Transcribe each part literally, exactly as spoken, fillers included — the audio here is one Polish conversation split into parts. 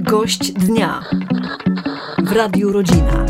Gość dnia w Radiu Rodzina.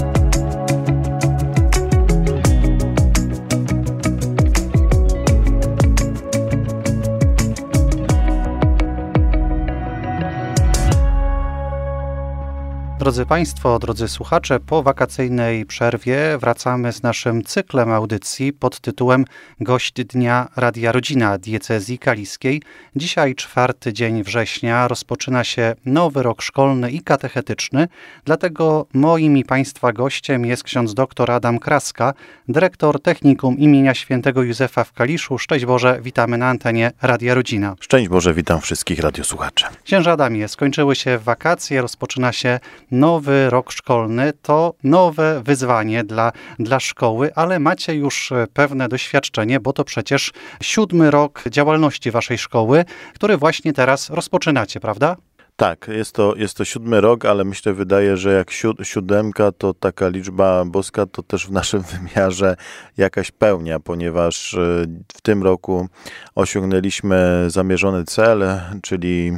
Drodzy Państwo, drodzy słuchacze, po wakacyjnej przerwie wracamy z naszym cyklem audycji pod tytułem Gość Dnia Radia Rodzina Diecezji Kaliskiej. Dzisiaj, czwarty dzień września, rozpoczyna się nowy rok szkolny i katechetyczny, dlatego moim i Państwa gościem jest ksiądz dr Adam Kraska, dyrektor Technikum imienia Świętego Józefa w Kaliszu. Szczęść Boże, witamy na antenie Radia Rodzina. Szczęść Boże, witam wszystkich radiosłuchaczy. Księże Adamie, skończyły się wakacje, rozpoczyna się nowy rok szkolny, to nowe wyzwanie dla, dla szkoły, ale macie już pewne doświadczenie, bo to przecież siódmy rok działalności waszej szkoły, który właśnie teraz rozpoczynacie, prawda? Tak, jest to, jest to siódmy rok, ale myślę, wydaje, że jak siód, siódemka to taka liczba boska, to też w naszym wymiarze jakaś pełnia, ponieważ w tym roku osiągnęliśmy zamierzony cel, czyli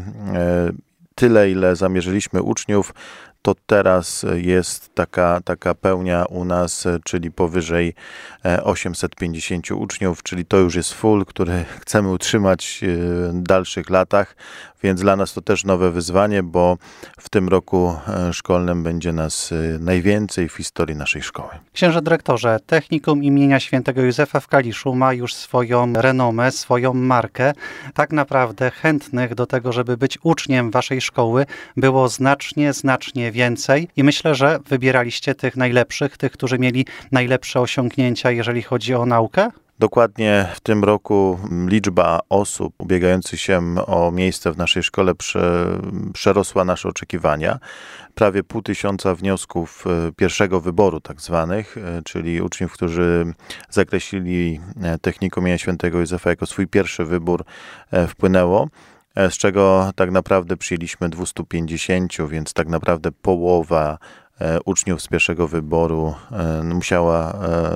tyle, ile zamierzyliśmy uczniów, to teraz jest taka, taka pełnia u nas, czyli powyżej osiemset pięćdziesiąt uczniów, czyli to już jest full, który chcemy utrzymać w dalszych latach, więc dla nas to też nowe wyzwanie, bo w tym roku szkolnym będzie nas najwięcej w historii naszej szkoły. Księże dyrektorze, Technikum imienia Świętego Józefa w Kaliszu ma już swoją renomę, swoją markę. Tak naprawdę chętnych do tego, żeby być uczniem waszej szkoły było znacznie, znacznie więcej i myślę, że wybieraliście tych najlepszych, tych, którzy mieli najlepsze osiągnięcia, jeżeli chodzi o naukę? Dokładnie w tym roku liczba osób ubiegających się o miejsce w naszej szkole prze, przerosła nasze oczekiwania. Prawie pół tysiąca wniosków pierwszego wyboru tak zwanych, czyli uczniów, którzy zakreślili Technikum imienia Świętego Józefa jako swój pierwszy wybór, wpłynęło, z czego tak naprawdę przyjęliśmy dwieście pięćdziesiąt, więc tak naprawdę połowa uczniów z pierwszego wyboru musiała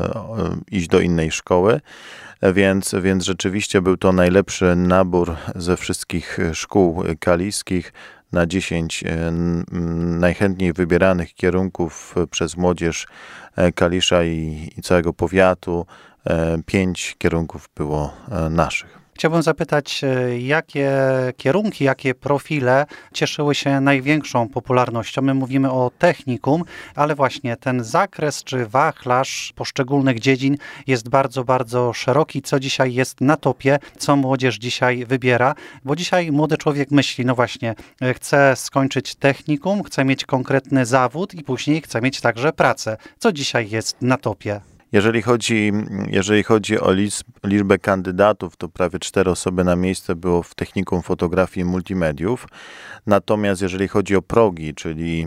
iść do innej szkoły, więc, więc rzeczywiście był to najlepszy nabór ze wszystkich szkół kaliskich. Na dziesięć najchętniej wybieranych kierunków przez młodzież Kalisza i, i całego powiatu, pięć kierunków było naszych. Chciałbym zapytać, jakie kierunki, jakie profile cieszyły się największą popularnością? My mówimy o technikum, ale właśnie ten zakres czy wachlarz poszczególnych dziedzin jest bardzo, bardzo szeroki. Co dzisiaj jest na topie, co młodzież dzisiaj wybiera? Bo dzisiaj młody człowiek myśli, no właśnie, chce skończyć technikum, chce mieć konkretny zawód i później chce mieć także pracę. Co dzisiaj jest na topie? Jeżeli chodzi, jeżeli chodzi o liczbę kandydatów, to prawie cztery osoby na miejsce było w Technikum Fotografii i Multimediów. Natomiast jeżeli chodzi o progi, czyli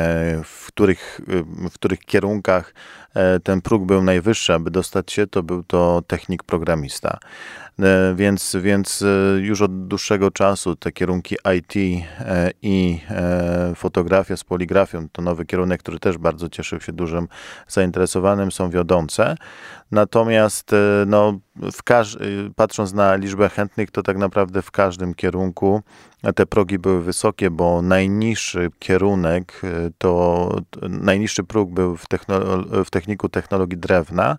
w których, w których kierunkach ten próg był najwyższy, aby dostać się, to był to technik programista. Więc, więc już od dłuższego czasu te kierunki I T i fotografia z poligrafią, to nowy kierunek, który też bardzo cieszył się dużym zainteresowaniem, są wiodące. Natomiast no, w każ- patrząc na liczbę chętnych, to tak naprawdę w każdym kierunku te progi były wysokie, bo najniższy kierunek, to najniższy próg był w, technolo- w techniku technologii drewna,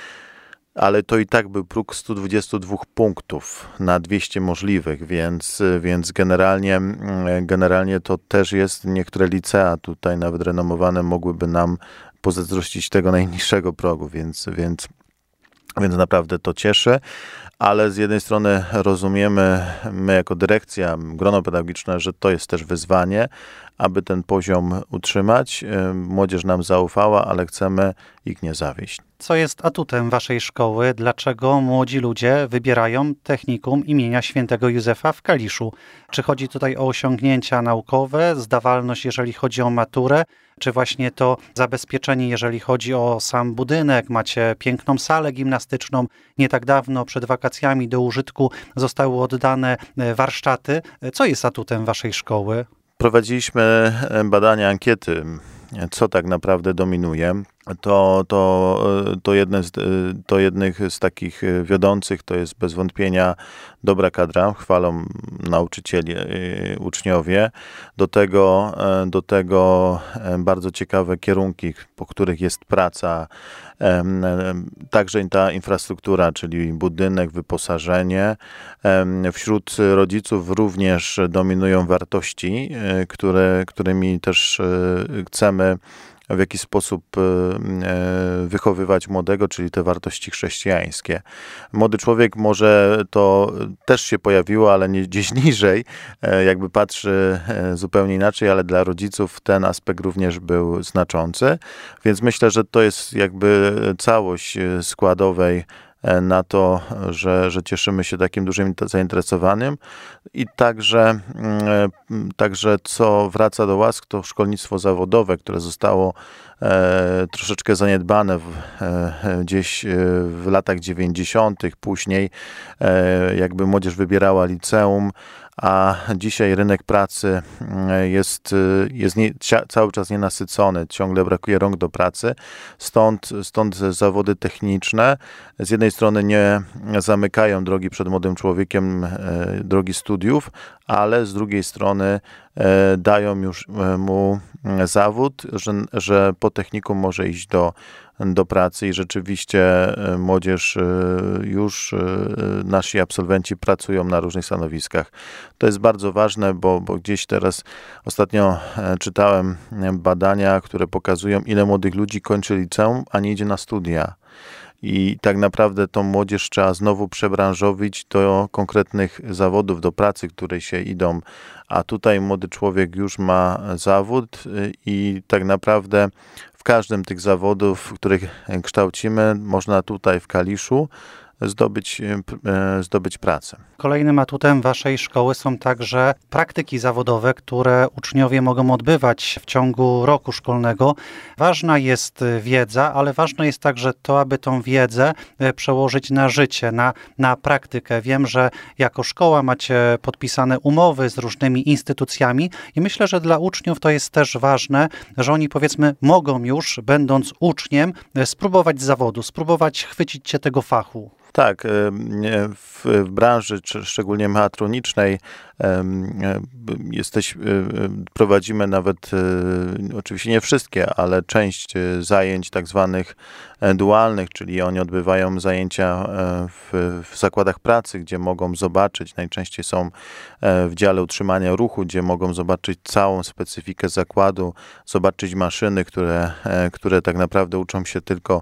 ale to i tak był próg sto dwadzieścia dwa punktów na dwieście możliwych, więc, więc generalnie, generalnie to też jest, niektóre licea tutaj nawet renomowane mogłyby nam pozazdrościć tego najniższego progu, więc, więc, więc naprawdę to cieszy. Ale z jednej strony rozumiemy, my jako dyrekcja, grono pedagogiczne, że to jest też wyzwanie, aby ten poziom utrzymać. Młodzież nam zaufała, ale chcemy ich nie zawieść. Co jest atutem waszej szkoły? Dlaczego młodzi ludzie wybierają Technikum imienia Świętego Józefa w Kaliszu? Czy chodzi tutaj o osiągnięcia naukowe, zdawalność, jeżeli chodzi o maturę, czy właśnie to zabezpieczenie, jeżeli chodzi o sam budynek? Macie piękną salę gimnastyczną. Nie tak dawno, przed wakacjami, do użytku zostały oddane warsztaty. Co jest atutem waszej szkoły? Prowadziliśmy badania, ankiety, co tak naprawdę dominuje. to, to, to, jedne z, to jednych z takich wiodących to jest bez wątpienia dobra kadra, chwalą nauczycieli, uczniowie. Do tego, do tego bardzo ciekawe kierunki, po których jest praca, także ta infrastruktura, czyli budynek, wyposażenie. Wśród rodziców również dominują wartości, które, którymi też chcemy w jakiś sposób wychowywać młodego, czyli te wartości chrześcijańskie. Młody człowiek może to też się pojawiło, ale nie gdzieś niżej, jakby patrzy zupełnie inaczej, ale dla rodziców ten aspekt również był znaczący, więc myślę, że to jest jakby całość składowej na to, że, że cieszymy się takim dużym zainteresowaniem i także, także co wraca do łask, to szkolnictwo zawodowe, które zostało e, troszeczkę zaniedbane w, e, gdzieś w latach dziewięćdziesiątych. Później e, jakby młodzież wybierała liceum, a dzisiaj rynek pracy jest, jest nie, cały czas nienasycony, ciągle brakuje rąk do pracy, stąd, stąd zawody techniczne z jednej strony nie zamykają drogi przed młodym człowiekiem, drogi studiów, ale z drugiej strony dają już mu zawód, że, że po technikum może iść do do pracy i rzeczywiście młodzież już, nasi absolwenci pracują na różnych stanowiskach. To jest bardzo ważne, bo, bo gdzieś teraz ostatnio czytałem badania, które pokazują, ile młodych ludzi kończy liceum, a nie idzie na studia. I tak naprawdę tą młodzież trzeba znowu przebranżowić do konkretnych zawodów, do pracy, której się idą. A tutaj młody człowiek już ma zawód i tak naprawdę w każdym tych zawodów, których kształcimy, można tutaj w Kaliszu zdobyć, zdobyć pracę. Kolejnym atutem waszej szkoły są także praktyki zawodowe, które uczniowie mogą odbywać w ciągu roku szkolnego. Ważna jest wiedza, ale ważne jest także to, aby tą wiedzę przełożyć na życie, na, na praktykę. Wiem, że jako szkoła macie podpisane umowy z różnymi instytucjami i myślę, że dla uczniów to jest też ważne, że oni powiedzmy mogą już, będąc uczniem, spróbować zawodu, spróbować chwycić się tego fachu. Tak, w, w branży, szczególnie mechatronicznej, jesteś, prowadzimy nawet, oczywiście nie wszystkie, ale część zajęć tak zwanych dualnych, czyli oni odbywają zajęcia w, w zakładach pracy, gdzie mogą zobaczyć, najczęściej są w dziale utrzymania ruchu, gdzie mogą zobaczyć całą specyfikę zakładu, zobaczyć maszyny, które, które tak naprawdę uczą się tylko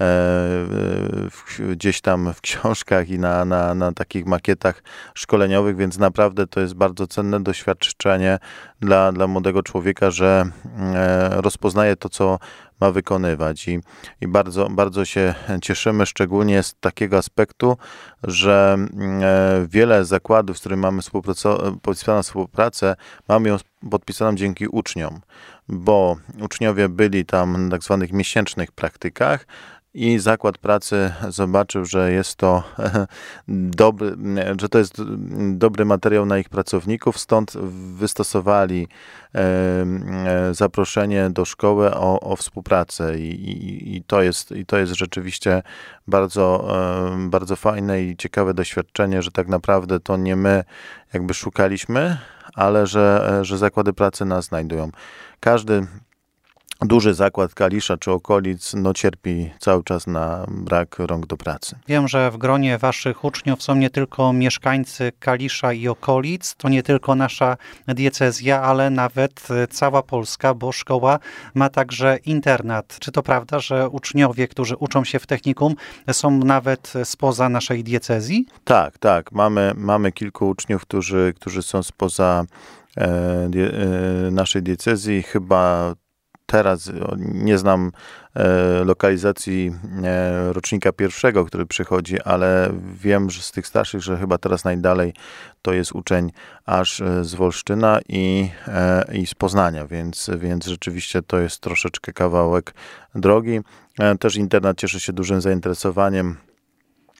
gdzieś tam w książkach i na, na, na takich makietach szkoleniowych, więc naprawdę to jest bardzo cenne doświadczenie dla, dla młodego człowieka, że rozpoznaje to, co ma wykonywać i, i bardzo, bardzo się cieszymy, szczególnie z takiego aspektu, że wiele zakładów, z którymi mamy podpisaną współpracę, mamy ją podpisaną dzięki uczniom, bo uczniowie byli tam na tak zwanych miesięcznych praktykach, i zakład pracy zobaczył, że jest to dobry, że to jest dobry materiał na ich pracowników, stąd wystosowali zaproszenie do szkoły o, o współpracę I, i, i, to jest, i to jest rzeczywiście bardzo, bardzo fajne i ciekawe doświadczenie, że tak naprawdę to nie my jakby szukaliśmy, ale że, że zakłady pracy nas znajdują. Każdy duży zakład Kalisza czy okolic no, cierpi cały czas na brak rąk do pracy. Wiem, że w gronie waszych uczniów są nie tylko mieszkańcy Kalisza i okolic, to nie tylko nasza diecezja, ale nawet cała Polska, bo szkoła ma także internat. Czy to prawda, że uczniowie, którzy uczą się w technikum, są nawet spoza naszej diecezji? Tak, tak. Mamy, mamy kilku uczniów, którzy, którzy są spoza e, die, e, naszej diecezji. Chyba teraz nie znam e, lokalizacji e, rocznika pierwszego, który przychodzi, ale wiem, że z tych starszych, że chyba teraz najdalej to jest uczeń aż z Wolsztyna i, e, i z Poznania, więc, więc rzeczywiście to jest troszeczkę kawałek drogi. E, też internat cieszy się dużym zainteresowaniem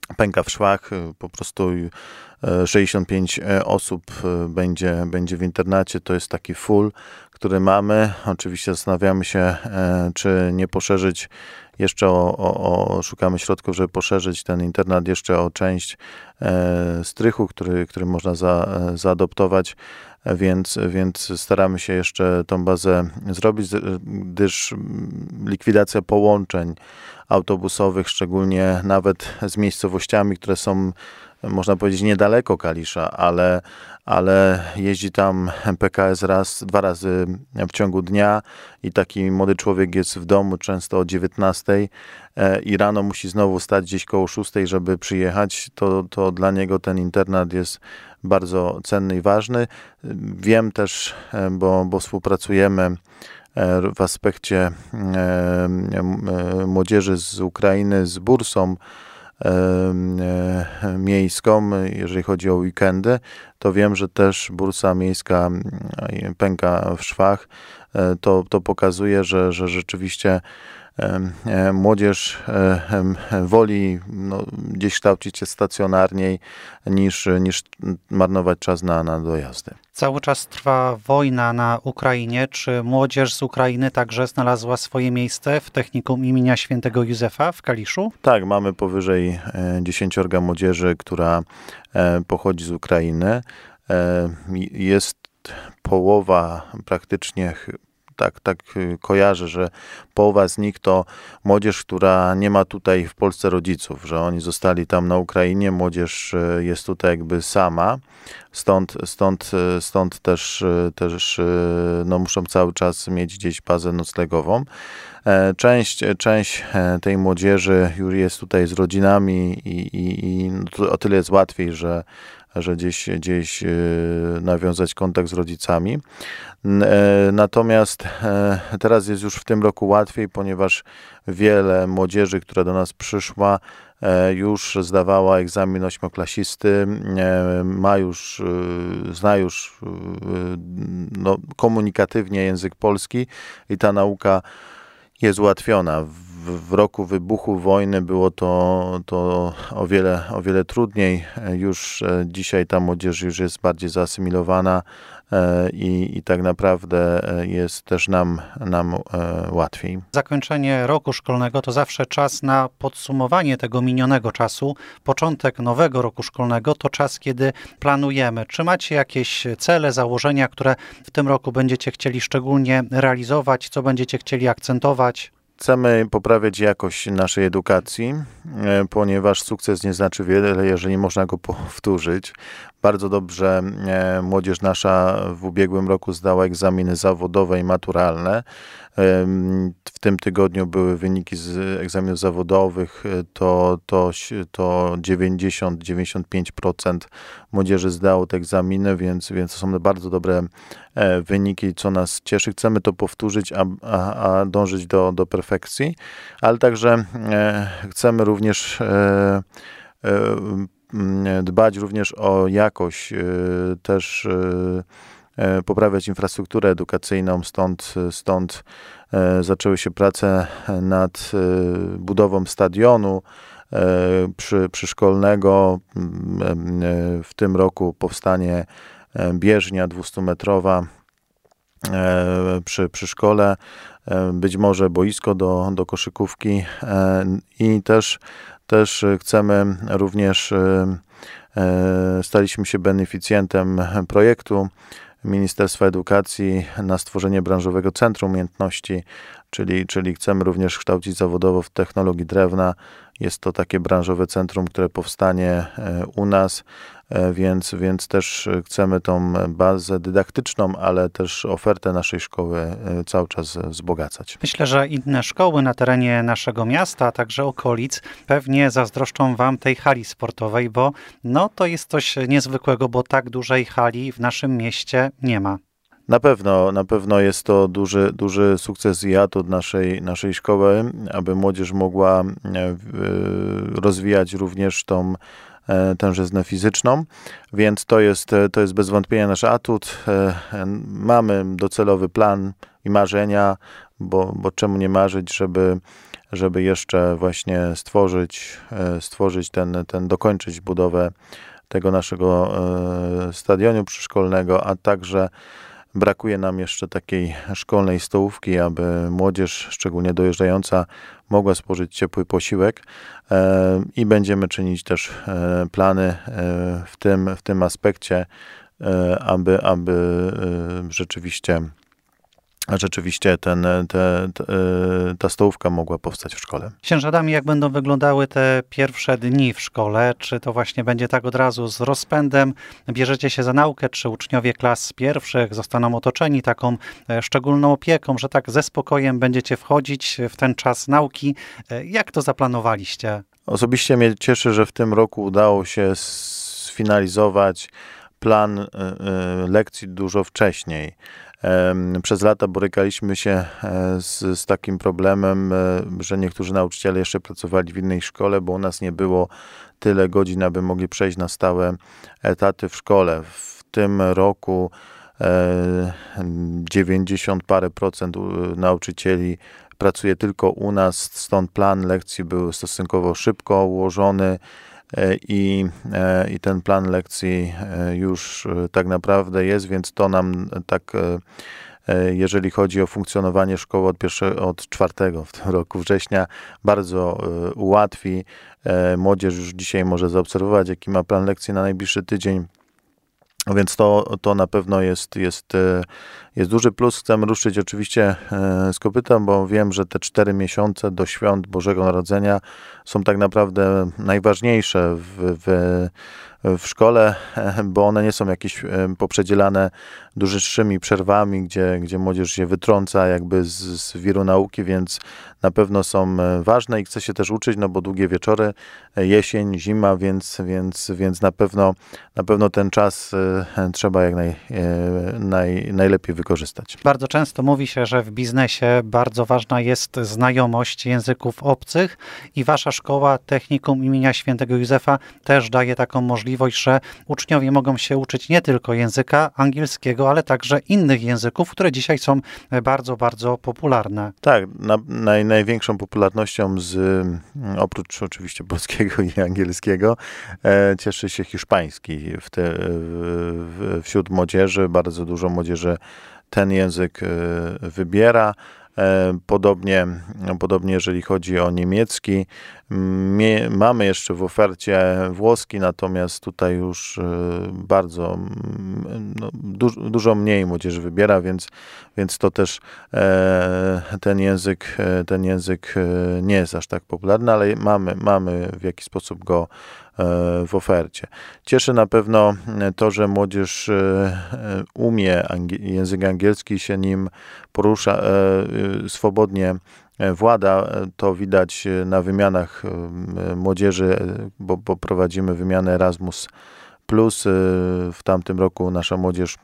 pęka w szwach, po prostu sześćdziesiąt pięć osób będzie, będzie w internacie, to jest taki full, który mamy. Oczywiście zastanawiamy się, czy nie poszerzyć jeszcze o, o, o szukamy środków, żeby poszerzyć ten internat jeszcze o część strychu, który, który można za, zaadoptować, więc, więc staramy się jeszcze tą bazę zrobić, gdyż likwidacja połączeń autobusowych, szczególnie nawet z miejscowościami, które są, można powiedzieć, niedaleko Kalisza, ale, ale jeździ tam P K S raz, dwa razy w ciągu dnia i taki młody człowiek jest w domu często o dziewiętnastej i rano musi znowu stać gdzieś koło szóstej, żeby przyjechać, to, to dla niego ten internat jest bardzo cenny i ważny. Wiem też, bo, bo współpracujemy w aspekcie młodzieży z Ukrainy z bursą miejską, jeżeli chodzi o weekendy, to wiem, że też bursa miejska pęka w szwach. To, to pokazuje, że, że rzeczywiście młodzież woli no, gdzieś kształcić się stacjonarniej niż, niż marnować czas na, na dojazdy. Cały czas trwa wojna na Ukrainie. Czy młodzież z Ukrainy także znalazła swoje miejsce w technikum imienia świętego Józefa w Kaliszu? Tak, mamy powyżej dziesięciorga młodzieży, która pochodzi z Ukrainy. Jest połowa praktycznie, tak, tak kojarzę, że połowa z nich to młodzież, która nie ma tutaj w Polsce rodziców, że oni zostali tam na Ukrainie, młodzież jest tutaj jakby sama, stąd, stąd, stąd też, też no, muszą cały czas mieć gdzieś bazę noclegową. Część, część tej młodzieży już jest tutaj z rodzinami i, i, i no, o tyle jest łatwiej, że że gdzieś, gdzieś nawiązać kontakt z rodzicami. Natomiast teraz jest już w tym roku łatwiej, ponieważ wiele młodzieży, która do nas przyszła, już zdawała egzamin ośmioklasisty, ma już, zna już no, komunikatywnie język polski i ta nauka jest ułatwiona. W, w roku wybuchu wojny było to, to o wiele, o wiele trudniej. Już dzisiaj ta młodzież już jest bardziej zaasymilowana i, i tak naprawdę jest też nam, nam łatwiej. Zakończenie roku szkolnego to zawsze czas na podsumowanie tego minionego czasu. Początek nowego roku szkolnego to czas, kiedy planujemy. Czy macie jakieś cele, założenia, które w tym roku będziecie chcieli szczególnie realizować? Co będziecie chcieli akcentować? Chcemy poprawiać jakość naszej edukacji, ponieważ sukces nie znaczy wiele, jeżeli można go powtórzyć. Bardzo dobrze młodzież nasza w ubiegłym roku zdała egzaminy zawodowe i maturalne. W tym tygodniu były wyniki z egzaminów zawodowych, to, to, to dziewięćdziesiąt do dziewięćdziesięciu pięciu procent młodzieży zdało te egzaminy, więc, więc to są bardzo dobre wyniki, co nas cieszy. Chcemy to powtórzyć, a, a, a dążyć do, do perfekcji, ale także chcemy również dbać również o jakość, też poprawiać infrastrukturę edukacyjną, stąd, stąd zaczęły się prace nad budową stadionu przy, przyszkolnego. W tym roku powstanie bieżnia dwustumetrowa przy, przy szkole, być może boisko do, do koszykówki i też, też chcemy również, staliśmy się beneficjentem projektu Ministerstwa Edukacji na stworzenie branżowego centrum umiejętności, czyli, czyli chcemy również kształcić zawodowo w technologii drewna. Jest to takie branżowe centrum, które powstanie u nas, więc, więc też chcemy tą bazę dydaktyczną, ale też ofertę naszej szkoły cały czas wzbogacać. Myślę, że inne szkoły na terenie naszego miasta, a także okolic pewnie zazdroszczą wam tej hali sportowej, bo no, to jest coś niezwykłego, bo tak dużej hali w naszym mieście nie ma. Na pewno, na pewno jest to duży, duży sukces i atut naszej, naszej szkoły, aby młodzież mogła rozwijać również tą tężyznę fizyczną, więc to jest, to jest bez wątpienia nasz atut. Mamy docelowy plan i marzenia, bo, bo czemu nie marzyć, żeby żeby jeszcze właśnie stworzyć, stworzyć ten, ten dokończyć budowę tego naszego stadionu przyszkolnego, a także brakuje nam jeszcze takiej szkolnej stołówki, aby młodzież, szczególnie dojeżdżająca, mogła spożyć ciepły posiłek i będziemy czynić też plany w tym, w tym aspekcie, aby, aby rzeczywiście A rzeczywiście ten, te, te, ta stołówka mogła powstać w szkole. Księże Adamie, jak będą wyglądały te pierwsze dni w szkole? Czy to właśnie będzie tak od razu z rozpędem? Bierzecie się za naukę? Czy uczniowie klas pierwszych zostaną otoczeni taką szczególną opieką, że tak ze spokojem będziecie wchodzić w ten czas nauki? Jak to zaplanowaliście? Osobiście mnie cieszy, że w tym roku udało się sfinalizować plan lekcji dużo wcześniej. Przez lata borykaliśmy się z, z takim problemem, że niektórzy nauczyciele jeszcze pracowali w innej szkole, bo u nas nie było tyle godzin, aby mogli przejść na stałe etaty w szkole. W tym roku dziewięćdziesiąt parę procent nauczycieli pracuje tylko u nas, stąd plan lekcji był stosunkowo szybko ułożony. I, I ten plan lekcji już tak naprawdę jest, więc to nam tak, jeżeli chodzi o funkcjonowanie szkoły od, pierwszego, od czwartego w tym roku września, bardzo ułatwi. Młodzież już dzisiaj może zaobserwować, jaki ma plan lekcji na najbliższy tydzień. Więc to, to na pewno jest, jest, jest duży plus. Chcemy ruszyć oczywiście z kopytem, bo wiem, że te cztery miesiące do świąt Bożego Narodzenia są tak naprawdę najważniejsze w, w, w szkole, bo one nie są jakieś poprzedzielane dłuższymi przerwami, gdzie, gdzie młodzież się wytrąca jakby z, z wiru nauki, więc na pewno są ważne i chce się też uczyć, no bo długie wieczory, jesień, zima, więc, więc, więc na pewno, na pewno ten czas trzeba jak naj, naj, najlepiej wykorzystać. Bardzo często mówi się, że w biznesie bardzo ważna jest znajomość języków obcych i wasza szkoła Technikum imienia Świętego Józefa też daje taką możliwość, że uczniowie mogą się uczyć nie tylko języka angielskiego, ale także innych języków, które dzisiaj są bardzo, bardzo popularne. Tak, na, naj, największą popularnością z, oprócz oczywiście polskiego i angielskiego, e, cieszy się hiszpański w te, w, wśród młodzieży. Bardzo dużo młodzieży ten język e, wybiera. Podobnie, podobnie jeżeli chodzi o niemiecki. Mie, mamy jeszcze w ofercie włoski, natomiast tutaj już bardzo no, du, dużo mniej młodzieży wybiera, więc, więc to też e, ten język, ten język nie jest aż tak popularny, ale mamy, mamy w jakiś sposób go w ofercie. Cieszy na pewno to, że młodzież umie angi- język angielski, się nim porusza, swobodnie włada. To widać na wymianach młodzieży, bo, bo prowadzimy wymianę Erasmus plus. W tamtym roku nasza młodzież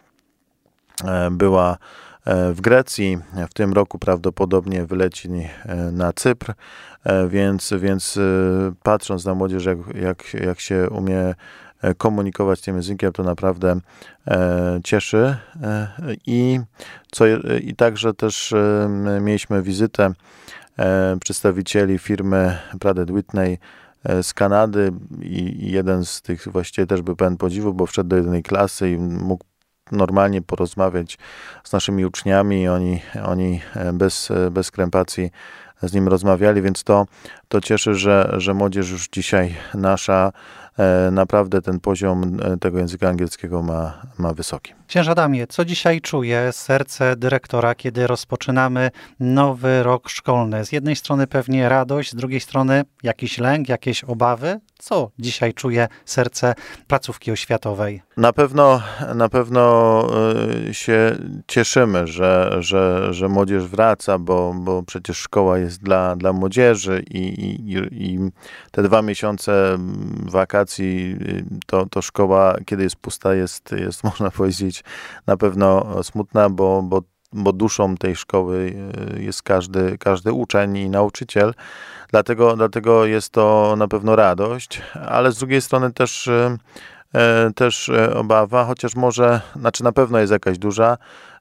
była w Grecji, w tym roku prawdopodobnie wyleci na Cypr, więc, więc patrząc na młodzież, jak, jak, jak się umie komunikować tym językiem, to naprawdę cieszy. I, co, i także też mieliśmy wizytę przedstawicieli firmy Pratt Whitney z Kanady i jeden z tych właściwie też był pełen podziwu, bo wszedł do jednej klasy i mógł normalnie porozmawiać z naszymi uczniami i oni, oni bez, bez krępacji z nim rozmawiali, więc to, to cieszy, że, że młodzież już dzisiaj nasza naprawdę ten poziom tego języka angielskiego ma, ma wysoki. Księże Adamie, co dzisiaj czuje serce dyrektora, kiedy rozpoczynamy nowy rok szkolny? Z jednej strony pewnie radość, z drugiej strony jakiś lęk, jakieś obawy. Co dzisiaj czuje serce placówki oświatowej? Na pewno, na pewno się cieszymy, że, że, że młodzież wraca, bo, bo przecież szkoła jest dla, dla młodzieży i, i, i te dwa miesiące wakacji to, to szkoła, kiedy jest pusta, jest, jest można powiedzieć na pewno smutna, bo, bo, bo duszą tej szkoły jest każdy, każdy uczeń i nauczyciel. Dlatego, dlatego jest to na pewno radość, ale z drugiej strony też, też obawa, chociaż może, znaczy na pewno jest jakaś duża,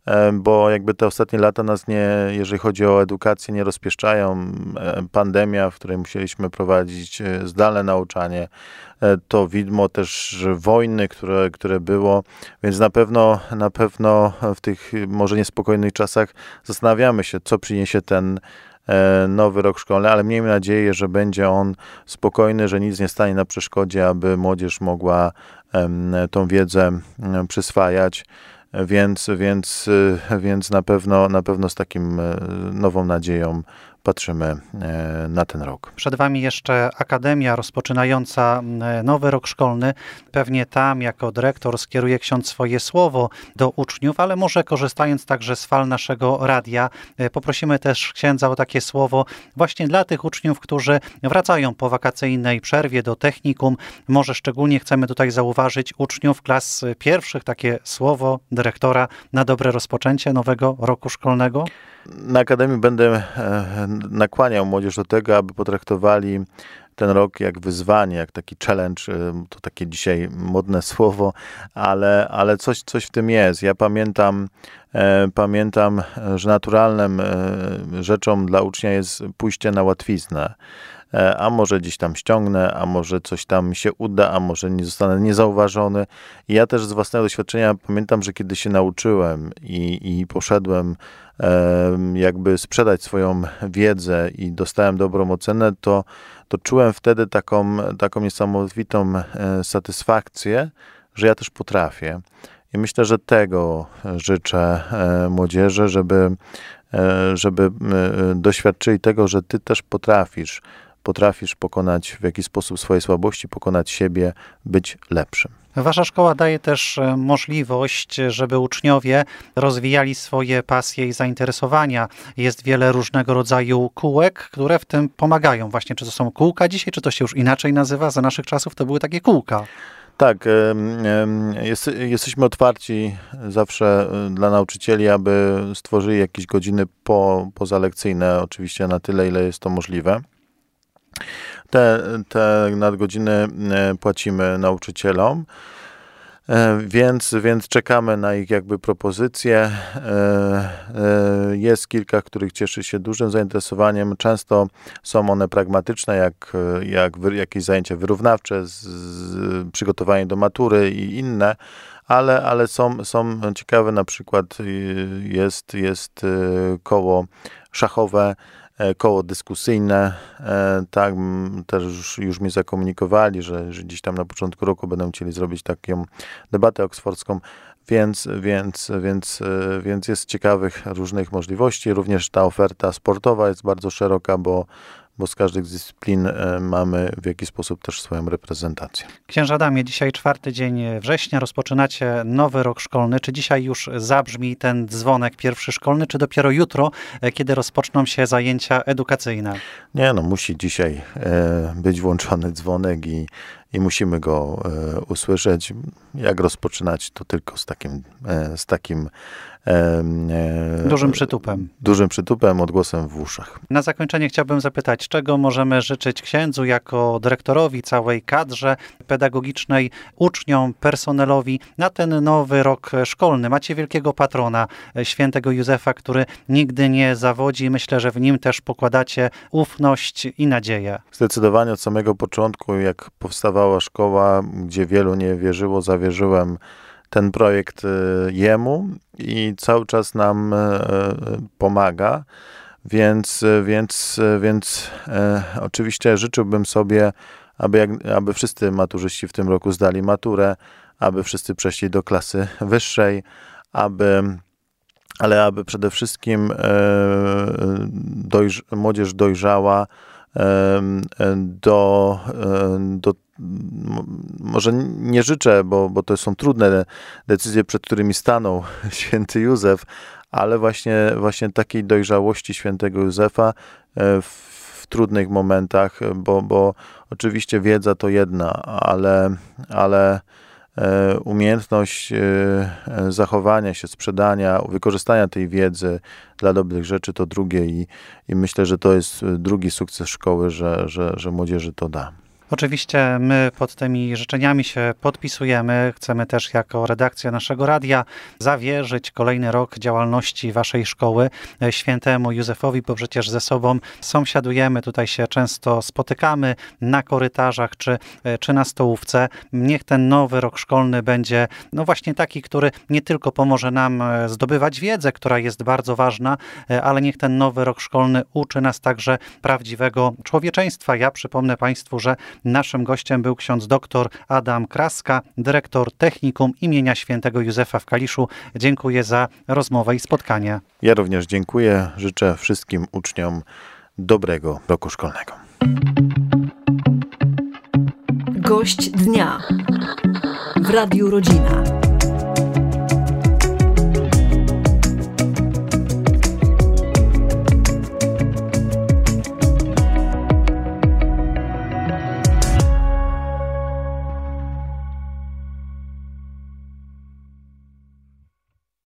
bo jakby te ostatnie lata nas nie, jeżeli chodzi o edukację, nie rozpieszczają. Pandemia, w której musieliśmy prowadzić zdalne nauczanie, to widmo też wojny, które, które było, więc na pewno, na pewno w tych może niespokojnych czasach zastanawiamy się, co przyniesie ten nowy rok szkolny, ale miejmy nadzieję, że będzie on spokojny, że nic nie stanie na przeszkodzie, aby młodzież mogła tą wiedzę przyswajać, więc, więc, więc na pewno, na pewno z takim nową nadzieją patrzymy na ten rok. Przed Wami jeszcze Akademia rozpoczynająca nowy rok szkolny. Pewnie tam jako dyrektor skieruje ksiądz swoje słowo do uczniów, ale może korzystając także z fal naszego radia, poprosimy też księdza o takie słowo właśnie dla tych uczniów, którzy wracają po wakacyjnej przerwie do technikum. Może szczególnie chcemy tutaj zauważyć uczniów klas pierwszych, takie słowo dyrektora na dobre rozpoczęcie nowego roku szkolnego. Na Akademii będę nakłaniał młodzież do tego, aby potraktowali ten rok jak wyzwanie, jak taki challenge, to takie dzisiaj modne słowo, ale, ale coś, coś w tym jest. Ja pamiętam, e, pamiętam, że naturalną e, rzeczą dla ucznia jest pójście na łatwiznę. E, a może gdzieś tam ściągnę, a może coś tam się uda, a może nie zostanę niezauważony. I ja też z własnego doświadczenia pamiętam, że kiedy się nauczyłem i, i poszedłem jakby sprzedać swoją wiedzę i dostałem dobrą ocenę, to, to czułem wtedy taką, taką niesamowitą satysfakcję, że ja też potrafię. I myślę, że tego życzę młodzieży, żeby, żeby doświadczyli tego, że ty też potrafisz, potrafisz pokonać w jakiś sposób swoje słabości, pokonać siebie, być lepszym. Wasza szkoła daje też możliwość, żeby uczniowie rozwijali swoje pasje i zainteresowania. Jest wiele różnego rodzaju kółek, które w tym pomagają. Właśnie, czy to są kółka dzisiaj, czy to się już inaczej nazywa? Za naszych czasów to były takie kółka. Tak, jest, jesteśmy otwarci zawsze dla nauczycieli, aby stworzyli jakieś godziny po, pozalekcyjne, oczywiście na tyle, ile jest to możliwe. Te, te nadgodziny płacimy nauczycielom, więc, więc czekamy na ich jakby propozycje. Jest kilka, których cieszy się dużym zainteresowaniem. Często są one pragmatyczne, jak, jak jakieś zajęcia wyrównawcze, z, z przygotowanie do matury i inne, ale, ale są, są ciekawe, na przykład jest, jest koło szachowe, koło dyskusyjne, tak, też już, już mi zakomunikowali, że, że gdzieś tam na początku roku będą chcieli zrobić taką debatę oksfordzką, więc, więc, więc, więc jest ciekawych różnych możliwości. Również ta oferta sportowa jest bardzo szeroka, bo bo z każdej z dyscyplin mamy w jakiś sposób też swoją reprezentację. Księże Adamie, dzisiaj czwarty dzień września, rozpoczynacie nowy rok szkolny. Czy dzisiaj już zabrzmi ten dzwonek pierwszy szkolny, czy dopiero jutro, kiedy rozpoczną się zajęcia edukacyjne? Nie, no musi dzisiaj e, być włączony dzwonek i, i musimy go e, usłyszeć. Jak rozpoczynać, to tylko z takim, e, z takim e, dużym przytupem. Dużym przytupem, odgłosem w uszach. Na zakończenie chciałbym zapytać, czego możemy życzyć księdzu jako dyrektorowi, całej kadrze pedagogicznej, uczniom, personelowi na ten nowy rok szkolny? Macie wielkiego patrona, świętego Józefa, który nigdy nie zawodzi. Myślę, że w nim też pokładacie ufność i nadzieję. Zdecydowanie od samego początku, jak powstawała szkoła, gdzie wielu nie wierzyło, zawierzyłem ten projekt jemu i cały czas nam pomaga, więc, więc, więc e, oczywiście życzyłbym sobie, aby, jak, aby wszyscy maturzyści w tym roku zdali maturę, aby wszyscy przeszli do klasy wyższej, aby, ale aby przede wszystkim e, dojrz, młodzież dojrzała e, do, do może nie życzę, bo, bo to są trudne decyzje, przed którymi stanął święty Józef, ale właśnie, właśnie takiej dojrzałości świętego Józefa w, w trudnych momentach, bo, bo oczywiście wiedza to jedna, ale, ale umiejętność zachowania się, sprzedania, wykorzystania tej wiedzy dla dobrych rzeczy to drugie i, i myślę, że to jest drugi sukces szkoły, że, że, że młodzieży to da. Oczywiście my pod tymi życzeniami się podpisujemy. Chcemy też jako redakcja naszego radia zawierzyć kolejny rok działalności waszej szkoły świętemu Józefowi, bo przecież ze sobą sąsiadujemy, tutaj się często spotykamy na korytarzach czy, czy na stołówce. Niech ten nowy rok szkolny będzie no właśnie taki, który nie tylko pomoże nam zdobywać wiedzę, która jest bardzo ważna, ale niech ten nowy rok szkolny uczy nas także prawdziwego człowieczeństwa. Ja przypomnę Państwu, że naszym gościem był ksiądz doktor Adam Kraska, dyrektor Technikum imienia świętego Józefa w Kaliszu. Dziękuję za rozmowę i spotkanie. Ja również dziękuję. Życzę wszystkim uczniom dobrego roku szkolnego. Gość dnia w Radiu Rodzina.